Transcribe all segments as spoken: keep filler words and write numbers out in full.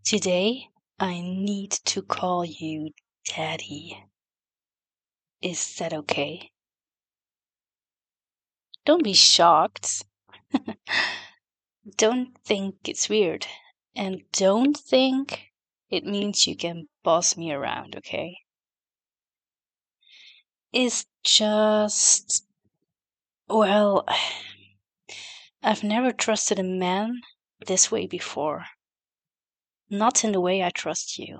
Today, I need to call you Daddy. Is that okay? Don't be shocked. Don't think it's weird. And don't think it means you can boss me around, okay? It's just. Well, I've never trusted a man this way before. Not in the way I trust you.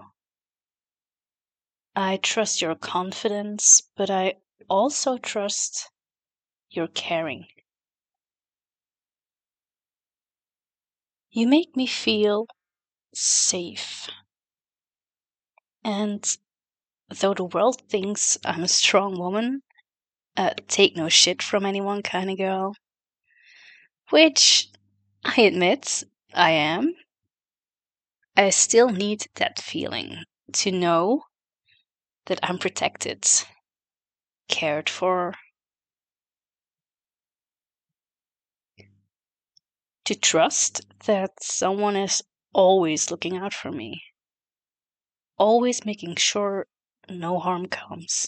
I trust your confidence, but I also trust your caring. You make me feel safe. And though the world thinks I'm a strong woman, a take no shit from anyone kind of girl, which I admit I am, I still need that feeling to know that I'm protected, cared for, to trust that someone is always looking out for me, always making sure no harm comes.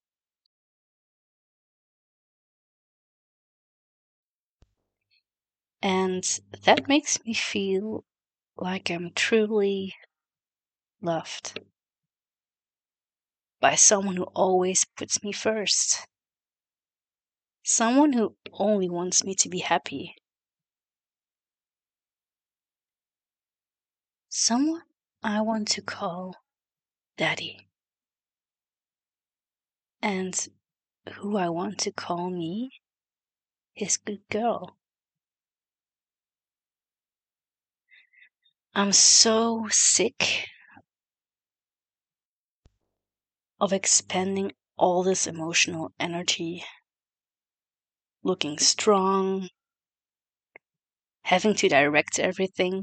And that makes me feel like I'm truly loved by someone who always puts me first. Someone who only wants me to be happy. Someone I want to call Daddy. And who I want to call me his good girl. I'm so sick of expending all this emotional energy, looking strong, having to direct everything.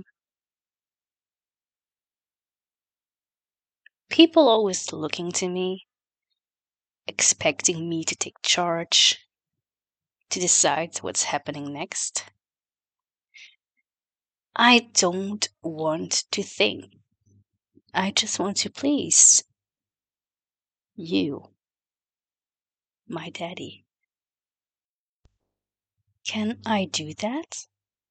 People always looking to me, expecting me to take charge, to decide what's happening next. I don't want to think. I just want to please you, my daddy. Can I do that?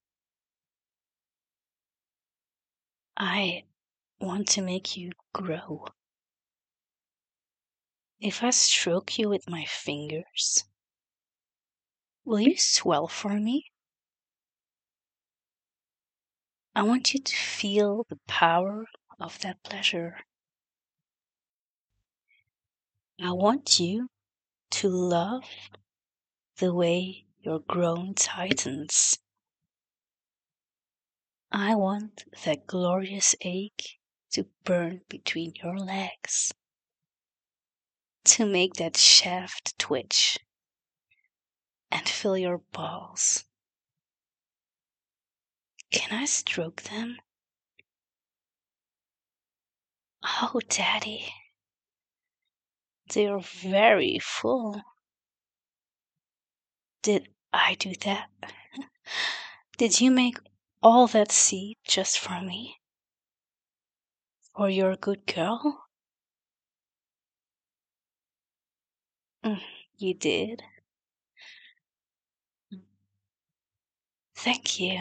I want to make you grow. If I stroke you with my fingers, will you swell for me? I want you to feel the power of that pleasure. I want you to love the way your grown tightens. I want that glorious ache to burn between your legs, to make that shaft twitch and fill your balls. Can I stroke them? Oh, Daddy, they're very full. Did I do that? Did you make all that seed just for me? For your good girl? Mm, you did. Thank you.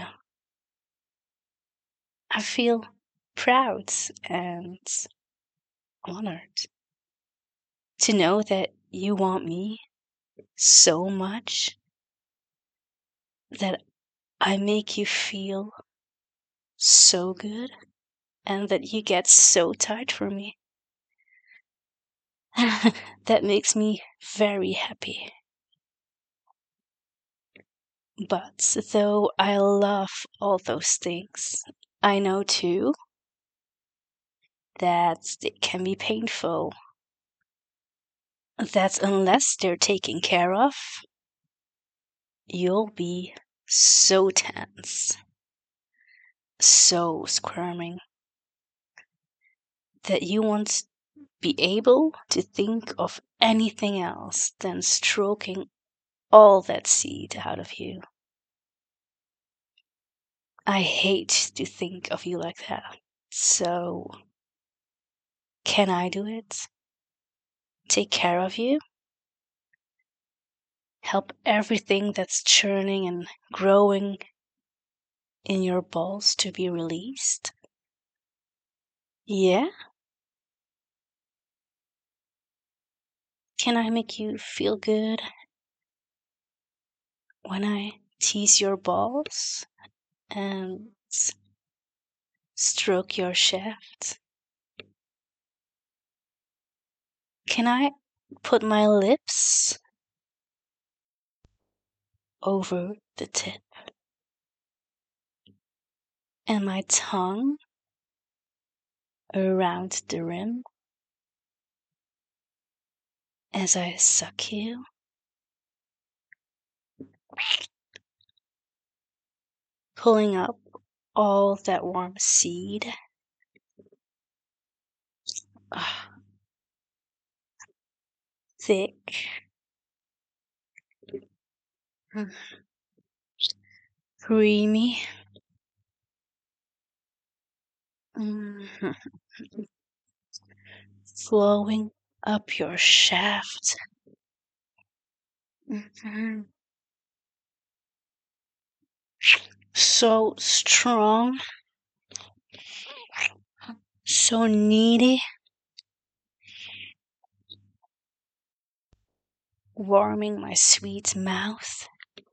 I feel proud and honored to know that you want me so much that I make you feel so good and that you get so tight for me. That makes me very happy. But though I love all those things, I know too that it can be painful. That unless they're taken care of, you'll be so tense, so squirming, that you won't be able to think of anything else than stroking all that seed out of you. I hate to think of you like that. So, can I do it? Take care of you? Help everything that's churning and growing in your balls to be released? Yeah? Can I make you feel good when I tease your balls and stroke your shaft? Can I put my lips over the tip and my tongue around the rim as I suck you? Pulling up all that warm seed. Ah, thick. Mm, creamy. Mhm. Flowing up your shaft. Mhm. So strong, so needy, warming my sweet mouth.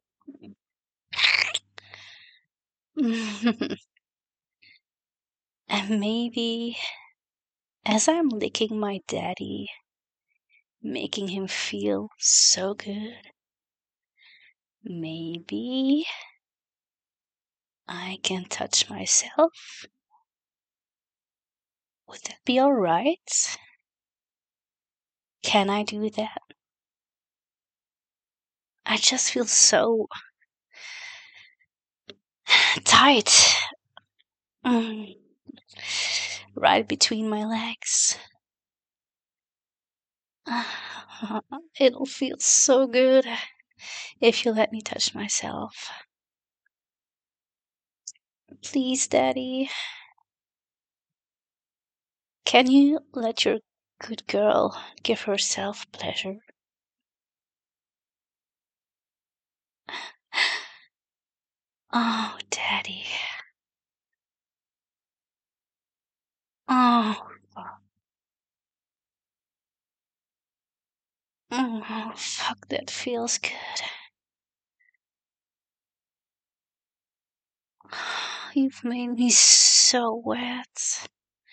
And maybe as I'm licking my daddy, making him feel so good, maybe I can touch myself. Would that be alright? Can I do that? I just feel so tight. Mm. Right between my legs. It'll feel so good if you let me touch myself. Please, Daddy. Can you let your good girl give herself pleasure? Oh, Daddy. Oh, fuck. Oh, fuck, that feels good. You've made me so wet.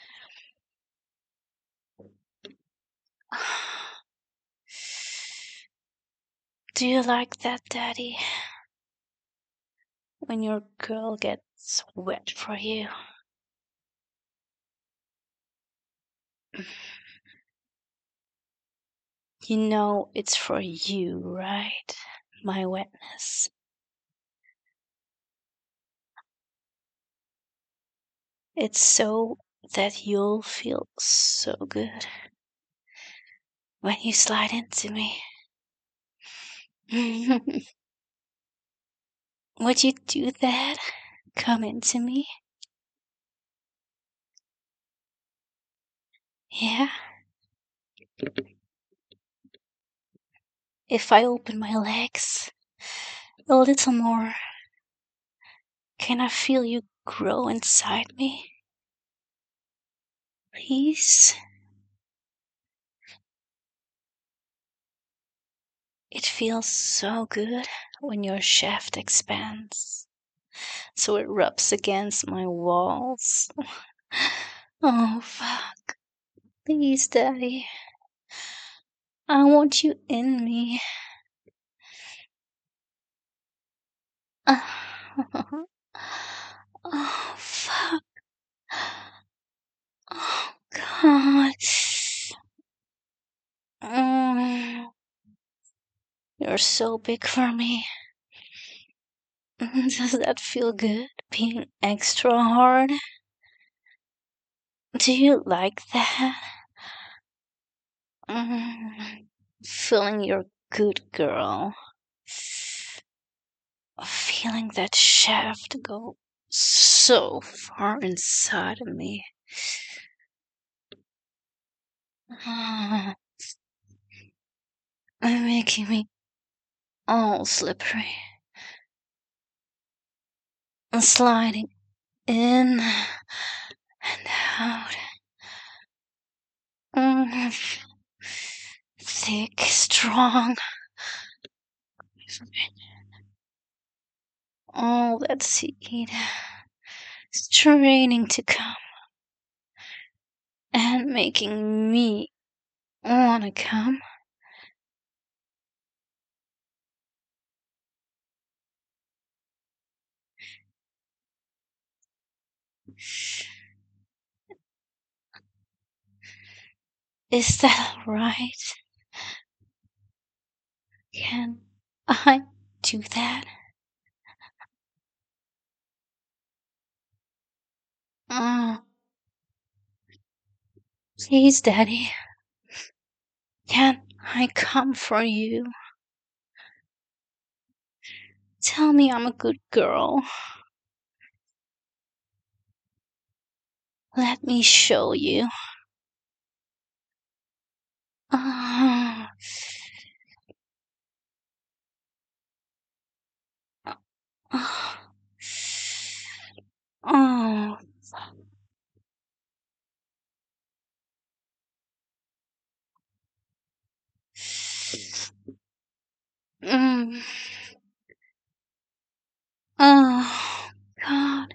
Do you like that, Daddy? When your girl gets wet for you? You know it's for you, right? My wetness. It's so that you'll feel so good when you slide into me. Would you do that? Come into me? Yeah? If I open my legs a little more, can I feel you grow inside me? Please? It feels so good when your shaft expands, so it rubs against my walls. Oh, fuck. Please, Daddy. I want you in me. Oh, fuck. Oh, God. Mm, you're so big for me. Does that feel good? Being extra hard? Do you like that? Mm, feeling you're good girl. Feeling that shaft go so far inside of me. Ah, and making me all slippery and sliding in and out. Mm, thick, strong. All that seed straining to come and making me wanna come. Is that right? Can I do that? Oh, please, Daddy. Can I come for you? Tell me I'm a good girl. Let me show you. Ah. Ah. Oh. Mm. Oh, God.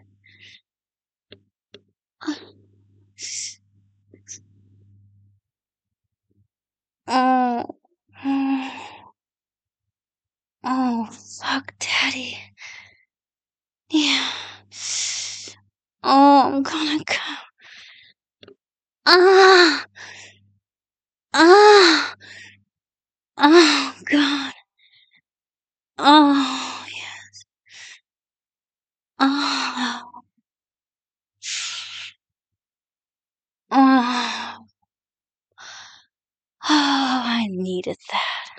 Oh. Oh. Oh, fuck, Daddy. Yeah. Oh, I'm gonna come. Ah! Ah! Oh, God. Oh, yes. Oh. Oh. Oh, I needed that.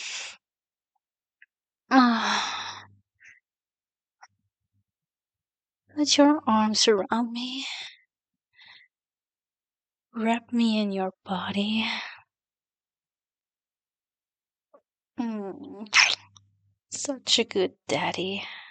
Oh. Put your arms around me. Wrap me in your body. Mm. Such a good daddy.